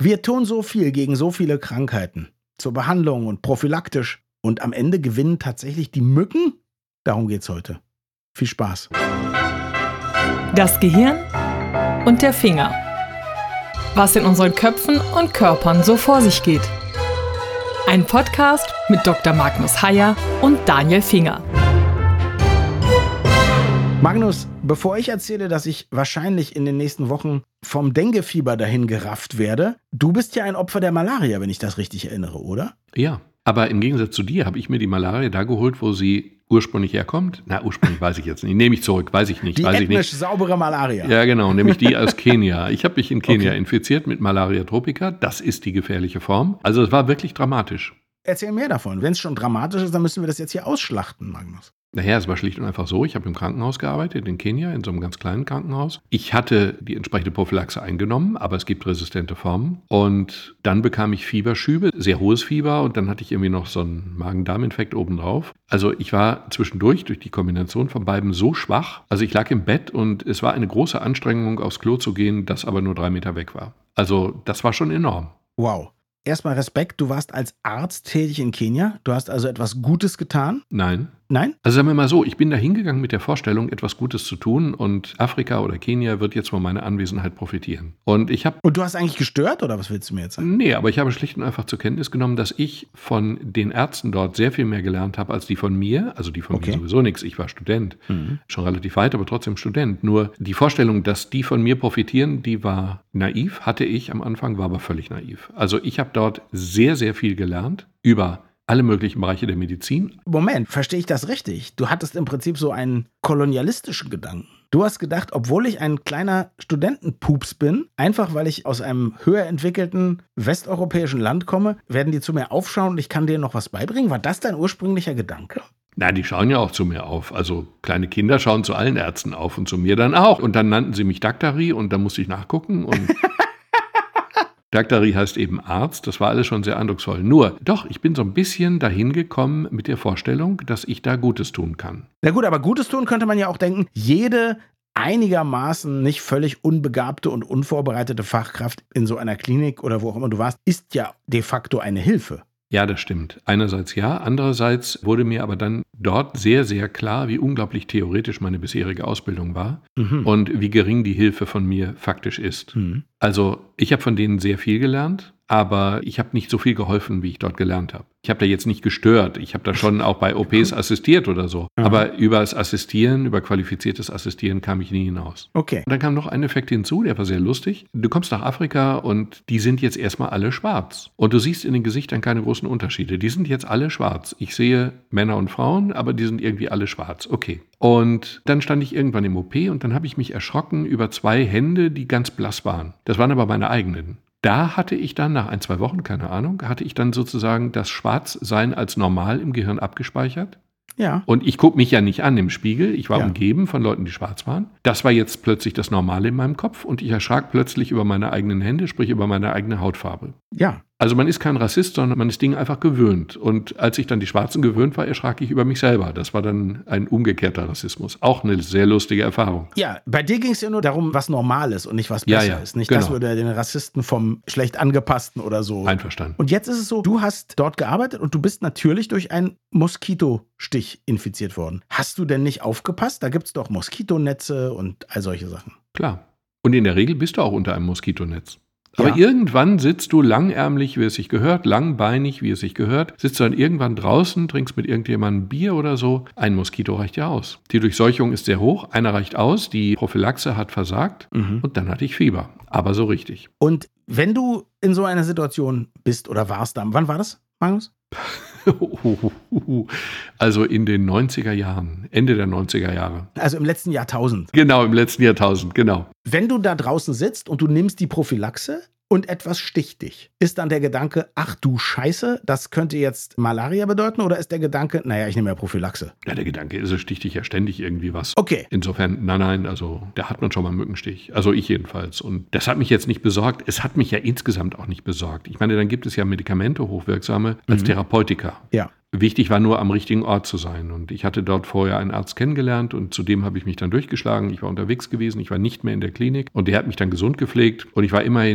Wir tun so viel gegen so viele Krankheiten. Zur Behandlung und prophylaktisch. Und am Ende gewinnen tatsächlich die Mücken? Darum geht's heute. Viel Spaß. Das Gehirn und der Finger. Was in unseren Köpfen und Körpern so vor sich geht. Ein Podcast mit Dr. Magnus Heyer und Daniel Finger. Magnus, bevor ich erzähle, dass ich wahrscheinlich in den nächsten Wochen vom Denguefieber dahin gerafft werde, du bist ja ein Opfer der Malaria, wenn ich das richtig erinnere, oder? Ja, aber im Gegensatz zu dir habe ich mir die Malaria da geholt, wo sie ursprünglich herkommt. Na, ursprünglich weiß ich jetzt nicht. Nehme ich zurück, weiß ich nicht. Die ethnisch saubere Malaria. Ja, genau, nämlich die aus Kenia. Ich habe mich in Kenia infiziert mit Malaria tropica. Das ist die gefährliche Form. Also es war wirklich dramatisch. Erzähl mehr davon. Wenn es schon dramatisch ist, dann müssen wir das jetzt hier ausschlachten, Magnus. Naja, es war schlicht und einfach so, ich habe im Krankenhaus gearbeitet, in Kenia, in so einem ganz kleinen Krankenhaus. Ich hatte die entsprechende Prophylaxe eingenommen, aber es gibt resistente Formen. Und dann bekam ich Fieberschübe, sehr hohes Fieber, und dann hatte ich irgendwie noch so einen Magen-Darm-Infekt obendrauf. Also ich war zwischendurch durch die Kombination von beiden so schwach. Also ich lag im Bett und es war eine große Anstrengung, aufs Klo zu gehen, das aber nur 3 Meter weg war. Also das war schon enorm. Wow. Erstmal Respekt, du warst als Arzt tätig in Kenia. Du hast also etwas Gutes getan? Nein. Nein? Also sagen wir mal so, ich bin da hingegangen mit der Vorstellung, etwas Gutes zu tun, und Afrika oder Kenia wird jetzt von meiner Anwesenheit profitieren. Und du hast eigentlich gestört, oder was willst du mir jetzt sagen? Nee, aber ich habe schlicht und einfach zur Kenntnis genommen, dass ich von den Ärzten dort sehr viel mehr gelernt habe, als die von mir. Also die von mir sowieso nichts, ich war Student. Schon relativ weit, aber trotzdem Student. Nur die Vorstellung, dass die von mir profitieren, die war naiv, hatte ich am Anfang, war aber völlig naiv. Also ich habe dort sehr, sehr viel gelernt über alle möglichen Bereiche der Medizin. Moment, verstehe ich das richtig? Du hattest im Prinzip so einen kolonialistischen Gedanken. Du hast gedacht, obwohl ich ein kleiner Studentenpups bin, einfach weil ich aus einem höher entwickelten westeuropäischen Land komme, werden die zu mir aufschauen und ich kann denen noch was beibringen? War das dein ursprünglicher Gedanke? Na, die schauen ja auch zu mir auf. Also kleine Kinder schauen zu allen Ärzten auf und zu mir dann auch. Und dann nannten sie mich Daktari und dann musste ich nachgucken und Daktari heißt eben Arzt, das war alles schon sehr eindrucksvoll. Nur, doch, ich bin so ein bisschen dahin gekommen mit der Vorstellung, dass ich da Gutes tun kann. Na gut, aber Gutes tun könnte man ja auch denken, jede einigermaßen nicht völlig unbegabte und unvorbereitete Fachkraft in so einer Klinik oder wo auch immer du warst, ist ja de facto eine Hilfe. Ja, das stimmt. Einerseits ja, andererseits wurde mir aber dann dort sehr, sehr klar, wie unglaublich theoretisch meine bisherige Ausbildung war und wie gering die Hilfe von mir faktisch ist. Also ich habe von denen sehr viel gelernt, aber ich habe nicht so viel geholfen, wie ich dort gelernt habe. Ich habe da jetzt nicht gestört. Ich habe da schon auch bei OPs assistiert oder so. Aber über das Assistieren, über qualifiziertes Assistieren kam ich nie hinaus. Okay. Und dann kam noch ein Effekt hinzu, der war sehr lustig. Du kommst nach Afrika und die sind jetzt erstmal alle schwarz. Und du siehst in den Gesichtern keine großen Unterschiede. Die sind jetzt alle schwarz. Ich sehe Männer und Frauen, aber die sind irgendwie alle schwarz. Okay. Und dann stand ich irgendwann im OP und dann habe ich mich erschrocken über 2 Hände, die ganz blass waren. Das waren aber meine eigenen. Da hatte ich dann nach 1-2 Wochen, keine Ahnung, hatte ich dann sozusagen das Schwarzsein als normal im Gehirn abgespeichert. Ja. Und ich gucke mich ja nicht an im Spiegel. Ich war umgeben von Leuten, die schwarz waren. Das war jetzt plötzlich das Normale in meinem Kopf und ich erschrak plötzlich über meine eigenen Hände, sprich über meine eigene Hautfarbe. Ja. Also man ist kein Rassist, sondern man ist Dingen einfach gewöhnt. Und als ich dann die Schwarzen gewöhnt war, erschrak ich über mich selber. Das war dann ein umgekehrter Rassismus. Auch eine sehr lustige Erfahrung. Ja, bei dir ging es ja nur darum, was normal ist und nicht was besser ist. Nicht, dass du den Rassisten vom schlecht angepassten oder so. Einverstanden. Und jetzt ist es so, du hast dort gearbeitet und du bist natürlich durch einen Moskitostich infiziert worden. Hast du denn nicht aufgepasst? Da gibt es doch Moskitonetze und all solche Sachen. Klar. Und in der Regel bist du auch unter einem Moskitonetz. Aber irgendwann sitzt du langärmlich, wie es sich gehört, langbeinig, wie es sich gehört, sitzt dann irgendwann draußen, trinkst mit irgendjemandem Bier oder so. Ein Moskito reicht ja aus. Die Durchseuchung ist sehr hoch, einer reicht aus, die Prophylaxe hat versagt und dann hatte ich Fieber. Aber so richtig. Und wenn du in so einer Situation bist oder warst dann, wann war das, Magnus? Also in den 90er Jahren, Ende der 90er Jahre. Also im letzten Jahrtausend. Genau, im letzten Jahrtausend, genau. Wenn du da draußen sitzt und du nimmst die Prophylaxe und etwas sticht dich, ist dann der Gedanke, ach du Scheiße, das könnte jetzt Malaria bedeuten, oder ist der Gedanke, naja, ich nehme ja Prophylaxe? Ja, der Gedanke ist, es sticht dich ja ständig irgendwie was. Okay. Insofern, nein, also da hat man schon mal einen Mückenstich. Also ich jedenfalls. Und das hat mich jetzt nicht besorgt. Es hat mich ja insgesamt auch nicht besorgt. Ich meine, dann gibt es ja Medikamente, hochwirksame, als Therapeutika. Ja. Wichtig war nur, am richtigen Ort zu sein. Und ich hatte dort vorher einen Arzt kennengelernt und zu dem habe ich mich dann durchgeschlagen. Ich war unterwegs gewesen, ich war nicht mehr in der Klinik und der hat mich dann gesund gepflegt und ich war immerhin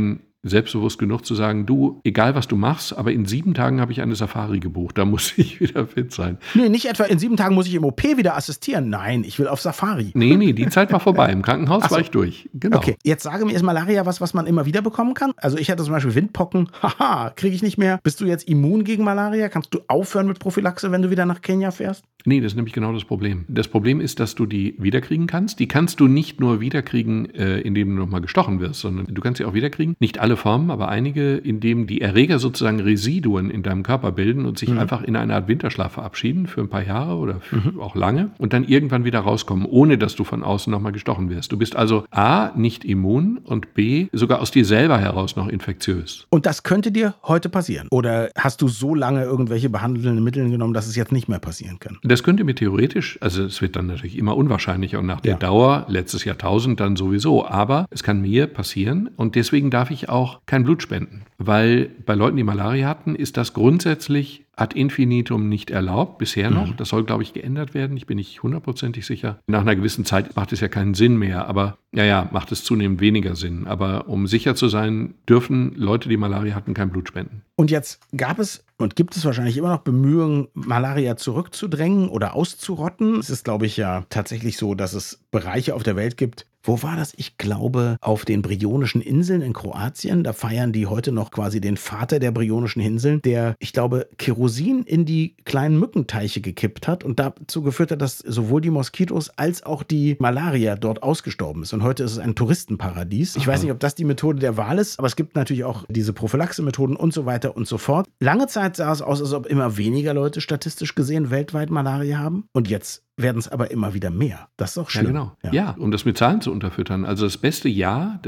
selbstbewusst genug zu sagen, du, egal was du machst, aber in 7 Tagen habe ich eine Safari gebucht, da muss ich wieder fit sein. Nee, nicht etwa in 7 Tagen muss ich im OP wieder assistieren. Nein, ich will auf Safari. Nee, die Zeit war vorbei. Im Krankenhaus war ich durch. Genau. Okay, jetzt sage mir, ist Malaria was man immer wieder bekommen kann? Also ich hatte zum Beispiel Windpocken. Haha, kriege ich nicht mehr. Bist du jetzt immun gegen Malaria? Kannst du aufhören mit Prophylaxe, wenn du wieder nach Kenia fährst? Nee, das ist nämlich genau das Problem. Das Problem ist, dass du die wiederkriegen kannst. Die kannst du nicht nur wiederkriegen, indem du nochmal gestochen wirst, sondern du kannst sie auch wiederkriegen. Nicht alle Formen, aber einige, indem die Erreger sozusagen Residuen in deinem Körper bilden und sich einfach in eine Art Winterschlaf verabschieden für ein paar Jahre oder auch lange und dann irgendwann wieder rauskommen, ohne dass du von außen nochmal gestochen wirst. Du bist also A, nicht immun und B, sogar aus dir selber heraus noch infektiös. Und das könnte dir heute passieren? Oder hast du so lange irgendwelche behandelnden Mittel genommen, dass es jetzt nicht mehr passieren kann? Das könnte mir theoretisch, also es wird dann natürlich immer unwahrscheinlicher und nach der Dauer, letztes Jahrtausend dann sowieso, aber es kann mir passieren und deswegen darf ich auch kein Blut spenden, weil bei Leuten, die Malaria hatten, ist das grundsätzlich ad infinitum nicht erlaubt, bisher noch. Das soll, glaube ich, geändert werden. Ich bin nicht 100%ig sicher. Nach einer gewissen Zeit macht es ja keinen Sinn mehr, aber macht es zunehmend weniger Sinn. Aber um sicher zu sein, dürfen Leute, die Malaria hatten, kein Blut spenden. Und jetzt gab es und gibt es wahrscheinlich immer noch Bemühungen, Malaria zurückzudrängen oder auszurotten. Es ist, glaube ich, ja tatsächlich so, dass es Bereiche auf der Welt gibt. Wo war das? Ich glaube, auf den Brionischen Inseln in Kroatien. Da feiern die heute noch quasi den Vater der Brionischen Inseln, der, ich glaube, Kerosin in die kleinen Mückenteiche gekippt hat und dazu geführt hat, dass sowohl die Moskitos als auch die Malaria dort ausgestorben ist. Und heute ist es ein Touristenparadies. Ich weiß nicht, ob das die Methode der Wahl ist, aber es gibt natürlich auch diese Prophylaxe-Methoden und so weiter und so fort. Lange Zeit sah es aus, als ob immer weniger Leute statistisch gesehen weltweit Malaria haben. Und jetzt werden es aber immer wieder mehr. Das ist doch schlimm. Ja, genau. Ja, um das mit Zahlen zu unterfüttern. Also das beste Jahr,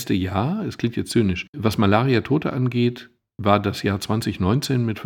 es klingt jetzt zynisch, was Malaria-Tote angeht, war das Jahr 2019 mit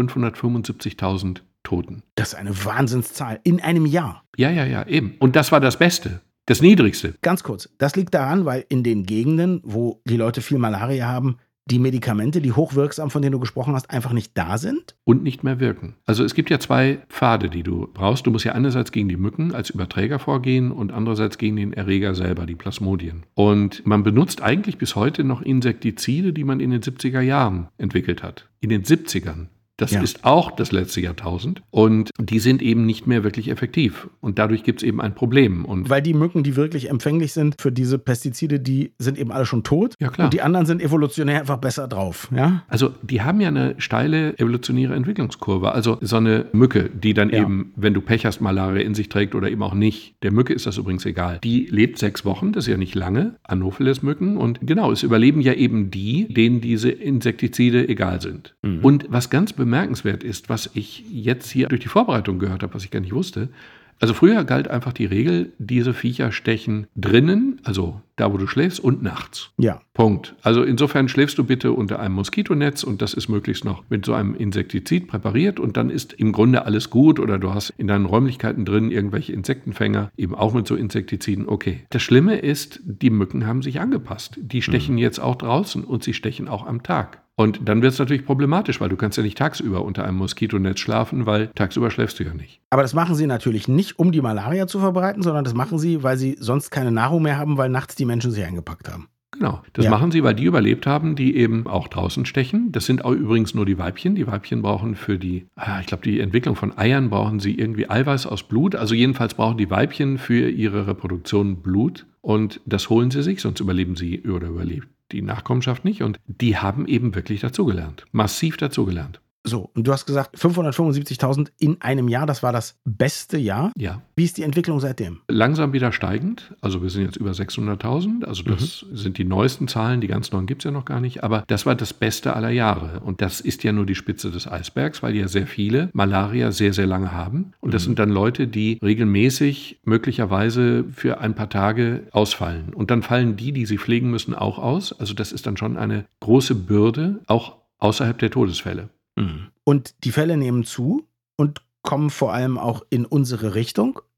575.000 Toten. Das ist eine Wahnsinnszahl in einem Jahr. Ja, eben. Und das war das Beste. Das Niedrigste. Ganz kurz, das liegt daran, weil in den Gegenden, wo die Leute viel Malaria haben, die Medikamente, die hochwirksam, von denen du gesprochen hast, einfach nicht da sind? Und nicht mehr wirken. Also es gibt ja 2 Pfade, die du brauchst. Du musst ja einerseits gegen die Mücken als Überträger vorgehen und andererseits gegen den Erreger selber, die Plasmodien. Und man benutzt eigentlich bis heute noch Insektizide, die man in den 70er Jahren entwickelt hat. In den 70ern. Das ist auch das letzte Jahrtausend und die sind eben nicht mehr wirklich effektiv und dadurch gibt es eben ein Problem. Und weil die Mücken, die wirklich empfänglich sind für diese Pestizide, die sind eben alle schon tot. Ja, klar. Und die anderen sind evolutionär einfach besser drauf. Ja? Also die haben ja eine steile evolutionäre Entwicklungskurve. Also so eine Mücke, die dann eben, wenn du Pech hast, Malaria in sich trägt oder eben auch nicht. Der Mücke ist das übrigens egal. Die lebt 6 Wochen, das ist ja nicht lange, Anopheles-Mücken. Und genau, es überleben ja eben die, denen diese Insektizide egal sind. Und was ganz bemerkenswert ist, was ich jetzt hier durch die Vorbereitung gehört habe, was ich gar nicht wusste. Also früher galt einfach die Regel, diese Viecher stechen drinnen, also da, wo du schläfst, und nachts. Ja. Punkt. Also insofern schläfst du bitte unter einem Moskitonetz und das ist möglichst noch mit so einem Insektizid präpariert und dann ist im Grunde alles gut oder du hast in deinen Räumlichkeiten drin irgendwelche Insektenfänger, eben auch mit so Insektiziden. Okay. Das Schlimme ist, die Mücken haben sich angepasst. Die stechen jetzt auch draußen und sie stechen auch am Tag. Und dann wird es natürlich problematisch, weil du kannst ja nicht tagsüber unter einem Moskitonetz schlafen, weil tagsüber schläfst du ja nicht. Aber das machen sie natürlich nicht, um die Malaria zu verbreiten, sondern das machen sie, weil sie sonst keine Nahrung mehr haben, weil nachts die Menschen sich eingepackt haben. Genau, das machen sie, weil die überlebt haben, die eben auch draußen stechen. Das sind auch übrigens nur die Weibchen. Die Weibchen brauchen für die Entwicklung von Eiern brauchen sie irgendwie Eiweiß aus Blut. Also jedenfalls brauchen die Weibchen für ihre Reproduktion Blut und das holen sie sich, sonst überleben sie oder überlebt die Nachkommenschaft nicht. Und die haben eben wirklich dazugelernt, massiv dazugelernt. So, und du hast gesagt, 575.000 in einem Jahr, das war das beste Jahr. Ja. Wie ist die Entwicklung seitdem? Langsam wieder steigend, also wir sind jetzt über 600.000, also das sind die neuesten Zahlen, die ganz neuen gibt es ja noch gar nicht, aber das war das Beste aller Jahre und das ist ja nur die Spitze des Eisbergs, weil ja sehr viele Malaria sehr, sehr lange haben und das sind dann Leute, die regelmäßig möglicherweise für ein paar Tage ausfallen und dann fallen die sie pflegen müssen, auch aus, also das ist dann schon eine große Bürde, auch außerhalb der Todesfälle. Und die Fälle nehmen zu und kommen vor allem auch in unsere Richtung.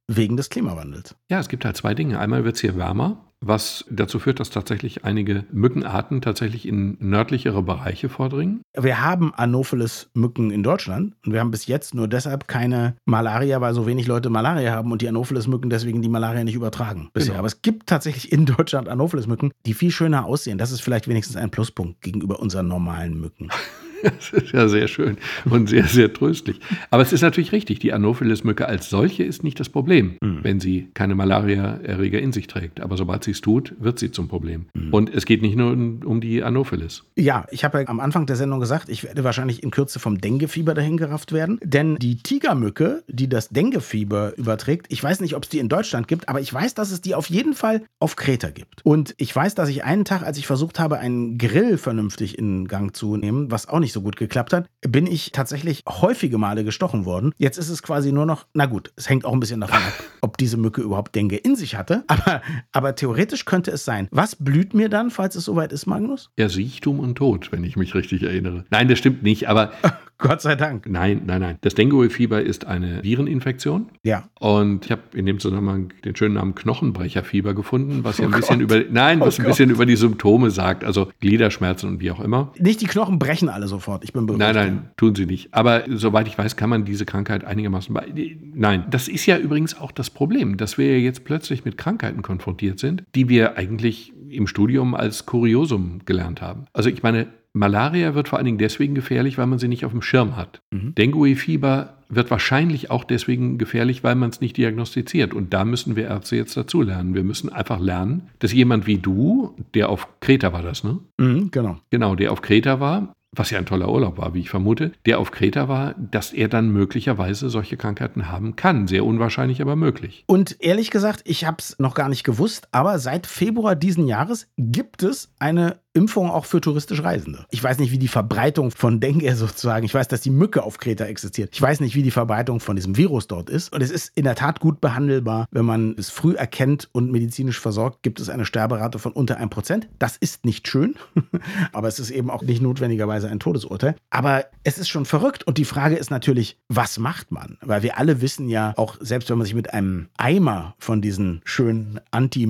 wegen des Klimawandels. Ja, es gibt halt zwei Dinge. Einmal wird es hier wärmer, was dazu führt, dass tatsächlich einige Mückenarten tatsächlich in nördlichere Bereiche vordringen. Wir haben Anopheles-Mücken in Deutschland und wir haben bis jetzt nur deshalb keine Malaria, weil so wenig Leute Malaria haben und die Anopheles-Mücken deswegen die Malaria nicht übertragen bisher. Genau. Aber es gibt tatsächlich in Deutschland Anopheles-Mücken, die viel schöner aussehen. Das ist vielleicht wenigstens ein Pluspunkt gegenüber unseren normalen Mücken. Das ist ja sehr schön und sehr, sehr tröstlich. Aber es ist natürlich richtig, die Anopheles-Mücke als solche ist nicht das Problem, wenn sie keine Malaria-Erreger in sich trägt. Aber sobald sie es tut, wird sie zum Problem. Und es geht nicht nur um die Anopheles. Ja, ich habe ja am Anfang der Sendung gesagt, ich werde wahrscheinlich in Kürze vom Denguefieber dahingerafft werden. Denn die Tigermücke, die das Denguefieber überträgt, ich weiß nicht, ob es die in Deutschland gibt, aber ich weiß, dass es die auf jeden Fall auf Kreta gibt. Und ich weiß, dass ich einen Tag, als ich versucht habe, einen Grill vernünftig in Gang zu nehmen, was auch nicht so gut geklappt hat, bin ich tatsächlich häufige Male gestochen worden. Jetzt ist es quasi nur noch, na gut, es hängt auch ein bisschen davon ab, ob diese Mücke überhaupt Dengue in sich hatte, aber theoretisch könnte es sein. Was blüht mir dann, falls es soweit ist, Magnus? Ja, Siechtum und Tod, wenn ich mich richtig erinnere. Nein, das stimmt nicht, aber Gott sei Dank. Nein. Das Dengue-Fieber ist eine Vireninfektion. Ja. Und ich habe in dem Zusammenhang den schönen Namen Knochenbrecherfieber gefunden, was ja ein bisschen bisschen über die Symptome sagt, also Gliederschmerzen und wie auch immer. Nicht die Knochen brechen alle sofort, ich bin beruhigt. Nein, tun sie nicht. Aber soweit ich weiß, kann man diese Krankheit einigermaßen Nein, das ist ja übrigens auch das Problem, dass wir jetzt plötzlich mit Krankheiten konfrontiert sind, die wir eigentlich im Studium als Kuriosum gelernt haben. Also ich meine, Malaria wird vor allen Dingen deswegen gefährlich, weil man sie nicht auf dem Schirm hat. Dengue-Fieber wird wahrscheinlich auch deswegen gefährlich, weil man es nicht diagnostiziert. Und da müssen wir Ärzte jetzt dazu lernen. Wir müssen einfach lernen, dass jemand wie du, der auf Kreta war das, ne? Genau, der auf Kreta war, was ja ein toller Urlaub war, wie ich vermute, der auf Kreta war, dass er dann möglicherweise solche Krankheiten haben kann. Sehr unwahrscheinlich, aber möglich. Und ehrlich gesagt, ich habe es noch gar nicht gewusst, aber seit Februar diesen Jahres gibt es eine Impfung auch für touristisch Reisende. Ich weiß nicht, wie die Verbreitung von Dengue sozusagen, ich weiß, dass die Mücke auf Kreta existiert. Ich weiß nicht, wie die Verbreitung von diesem Virus dort ist. Und es ist in der Tat gut behandelbar. Wenn man es früh erkennt und medizinisch versorgt, gibt es eine Sterberate von unter 1%. Das ist nicht schön, aber es ist eben auch nicht notwendigerweise ein Todesurteil. Aber es ist schon verrückt. Und die Frage ist natürlich, was macht man? Weil wir alle wissen ja, auch selbst wenn man sich mit einem Eimer von diesen schönen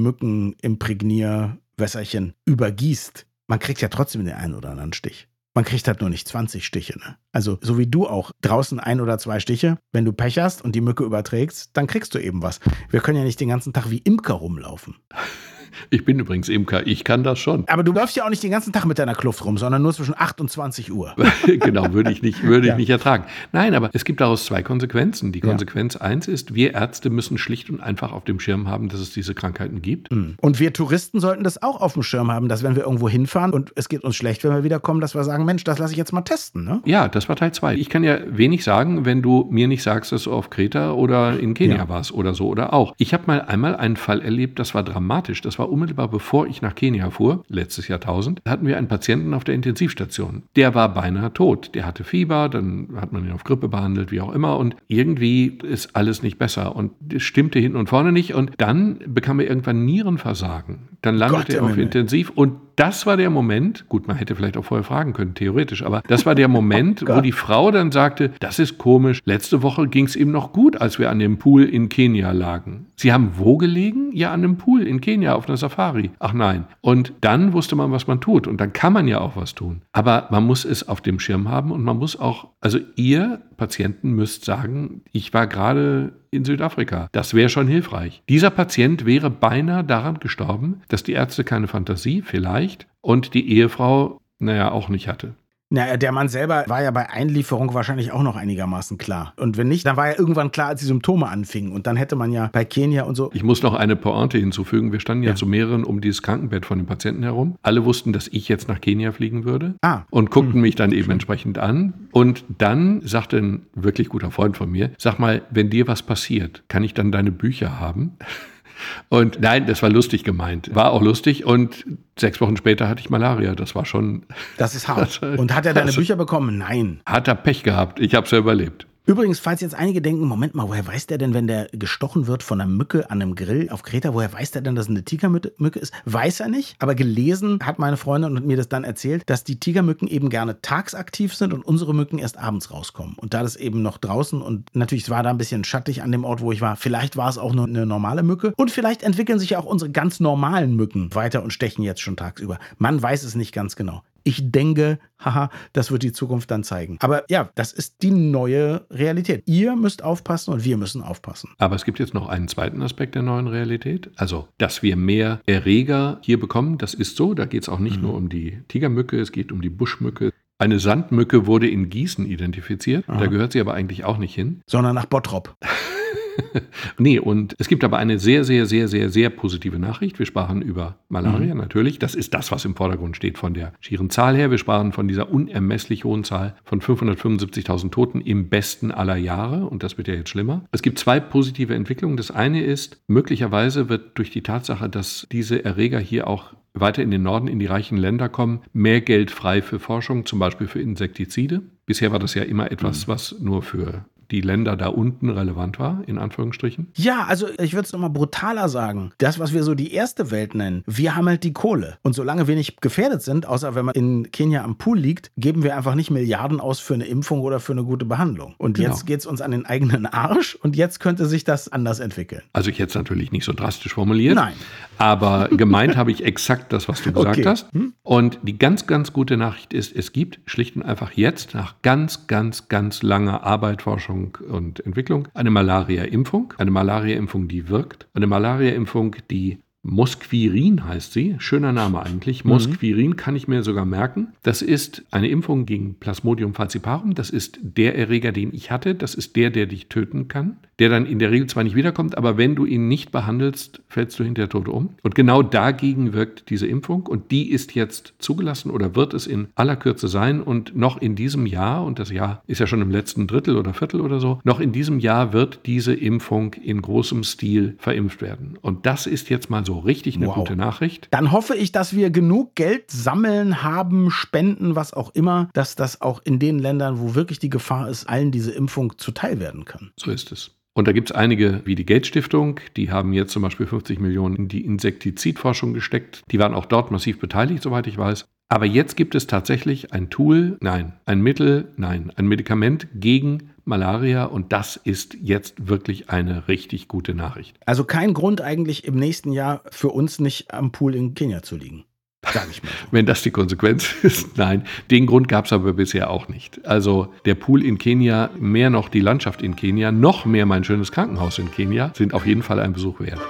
Anti-Mücken-Imprägnierwässerchen übergießt, man kriegt ja trotzdem den einen oder anderen Stich. Man kriegt halt nur nicht 20 Stiche. Ne? Also so wie du auch, draußen 1 oder 2 Stiche. Wenn du Pech hast und die Mücke überträgst, dann kriegst du eben was. Wir können ja nicht den ganzen Tag wie Imker rumlaufen. Ich bin übrigens Imker, ich kann das schon. Aber du läufst ja auch nicht den ganzen Tag mit deiner Kluft rum, sondern nur zwischen 8 und 20 Uhr. Genau, würde ich nicht ertragen. Nein, aber es gibt daraus 2 Konsequenzen. Die Konsequenz 1 ist, wir Ärzte müssen schlicht und einfach auf dem Schirm haben, dass es diese Krankheiten gibt. Und wir Touristen sollten das auch auf dem Schirm haben, dass wenn wir irgendwo hinfahren und es geht uns schlecht, wenn wir wiederkommen, dass wir sagen, Mensch, das lasse ich jetzt mal testen. Ne? Ja, das war Teil 2. Ich kann ja wenig sagen, wenn du mir nicht sagst, dass du auf Kreta oder in Kenia warst oder so oder auch. Ich habe einmal einen Fall erlebt, das war dramatisch. Das war unmittelbar bevor ich nach Kenia fuhr, letztes Jahrtausend, hatten wir einen Patienten auf der Intensivstation. Der war beinahe tot. Der hatte Fieber, dann hat man ihn auf Grippe behandelt, wie auch immer. Und irgendwie ist alles nicht besser. Und es stimmte hinten und vorne nicht. Und dann bekam er irgendwann Nierenversagen. Dann landete er auf Intensiv. Und das war der Moment, gut, man hätte vielleicht auch vorher fragen können, theoretisch, aber das war der Moment, wo die Frau dann sagte, das ist komisch, letzte Woche ging es ihm noch gut, als wir an dem Pool in Kenia lagen. Sie haben wo gelegen? Ja, an dem Pool in Kenia auf einer Safari. Ach nein. Und dann wusste man, was man tut. Und dann kann man ja auch was tun. Aber man muss es auf dem Schirm haben und man muss auch, also ihr Patienten müsst sagen, ich war gerade in Südafrika. Das wäre schon hilfreich. Dieser Patient wäre beinahe daran gestorben, dass die Ärzte keine Fantasie, vielleicht, und die Ehefrau, auch nicht hatte. Naja, der Mann selber war ja bei Einlieferung wahrscheinlich auch noch einigermaßen klar. Und wenn nicht, dann war ja irgendwann klar, als die Symptome anfingen. Und dann hätte man ja bei Kenia und so... Ich muss noch eine Pointe hinzufügen. Wir standen ja zu mehreren um dieses Krankenbett von dem Patienten herum. Alle wussten, dass ich jetzt nach Kenia fliegen würde. Und guckten mich dann eben entsprechend an. Und dann sagte ein wirklich guter Freund von mir, sag mal, wenn dir was passiert, kann ich dann deine Bücher haben? Und nein, das war lustig gemeint. War auch lustig und 6 Wochen später hatte ich Malaria. Das war schon... Das ist hart. Und hat er deine Bücher bekommen? Nein. Hat er Pech gehabt. Ich habe es ja überlebt. Übrigens, falls jetzt einige denken, Moment mal, woher weiß der denn, wenn der gestochen wird von einer Mücke an einem Grill auf Kreta, woher weiß der denn, dass es eine Tigermücke ist? Weiß er nicht, aber gelesen hat meine Freundin und mir das dann erzählt, dass die Tigermücken eben gerne tagsaktiv sind und unsere Mücken erst abends rauskommen. Und da das eben noch draußen und natürlich, es war da ein bisschen schattig an dem Ort, wo ich war, vielleicht war es auch nur eine normale Mücke und vielleicht entwickeln sich ja auch unsere ganz normalen Mücken weiter und stechen jetzt schon tagsüber. Man weiß es nicht ganz genau. Ich denke, das wird die Zukunft dann zeigen. Aber ja, das ist die neue Realität. Ihr müsst aufpassen und wir müssen aufpassen. Aber es gibt jetzt noch einen zweiten Aspekt der neuen Realität. Also, dass wir mehr Erreger hier bekommen, das ist so. Da geht es auch nicht nur um die Tigermücke, es geht um die Buschmücke. Eine Sandmücke wurde in Gießen identifiziert. Da gehört sie aber eigentlich auch nicht hin. Sondern nach Bottrop. Nee, und es gibt aber eine sehr, sehr, sehr, sehr, sehr positive Nachricht. Wir sprachen über Malaria natürlich. Das ist das, was im Vordergrund steht von der schieren Zahl her. Wir sprachen von dieser unermesslich hohen Zahl von 575.000 Toten im besten aller Jahre. Und das wird ja jetzt schlimmer. Es gibt zwei positive Entwicklungen. Das eine ist, möglicherweise wird durch die Tatsache, dass diese Erreger hier auch weiter in den Norden, in die reichen Länder kommen, mehr Geld frei für Forschung, zum Beispiel für Insektizide. Bisher war das ja immer etwas, was nur für die Länder da unten relevant war, in Anführungsstrichen? Ja, also ich würde es nochmal brutaler sagen. Das, was wir so die erste Welt nennen, wir haben halt die Kohle. Und solange wir nicht gefährdet sind, außer wenn man in Kenia am Pool liegt, geben wir einfach nicht Milliarden aus für eine Impfung oder für eine gute Behandlung. Und jetzt geht es uns an den eigenen Arsch und jetzt könnte sich das anders entwickeln. Also ich hätte es natürlich nicht so drastisch formuliert. Nein. Aber gemeint habe ich exakt das, was du gesagt hast. Und die ganz, ganz gute Nachricht ist, es gibt schlicht und einfach jetzt nach ganz, ganz, ganz langer Arbeit, Forschung und Entwicklung eine Malaria-Impfung. Eine Malaria-Impfung, die wirkt. Eine Malaria-Impfung, die Mosquirine heißt sie. Schöner Name eigentlich. Mosquirine kann ich mir sogar merken. Das ist eine Impfung gegen Plasmodium falciparum. Das ist der Erreger, den ich hatte. Das ist der dich töten kann. Der dann in der Regel zwar nicht wiederkommt, aber wenn du ihn nicht behandelst, fällst du hinterher tot um. Und genau dagegen wirkt diese Impfung. Und die ist jetzt zugelassen oder wird es in aller Kürze sein. Und noch in diesem Jahr, und das Jahr ist ja schon im letzten Drittel oder Viertel oder so, noch in diesem Jahr wird diese Impfung in großem Stil verimpft werden. Und das ist jetzt mal so richtig eine gute Nachricht. Dann hoffe ich, dass wir genug Geld sammeln, haben, spenden, was auch immer, dass das auch in den Ländern, wo wirklich die Gefahr ist, allen diese Impfung zuteil werden kann. So ist es. Und da gibt es einige, wie die Gates-Stiftung, die haben jetzt zum Beispiel 50 Millionen in die Insektizidforschung gesteckt. Die waren auch dort massiv beteiligt, soweit ich weiß. Aber jetzt gibt es tatsächlich ein ein Medikament gegen Malaria und das ist jetzt wirklich eine richtig gute Nachricht. Also kein Grund eigentlich im nächsten Jahr für uns nicht am Pool in Kenia zu liegen. Sag ich mal. Wenn das die Konsequenz ist, nein. Den Grund gab es aber bisher auch nicht. Also der Pool in Kenia, mehr noch die Landschaft in Kenia, noch mehr mein schönes Krankenhaus in Kenia, sind auf jeden Fall ein Besuch wert.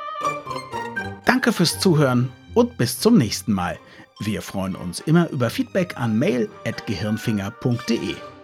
Danke fürs Zuhören und bis zum nächsten Mal. Wir freuen uns immer über Feedback an mail@gehirnfinger.de.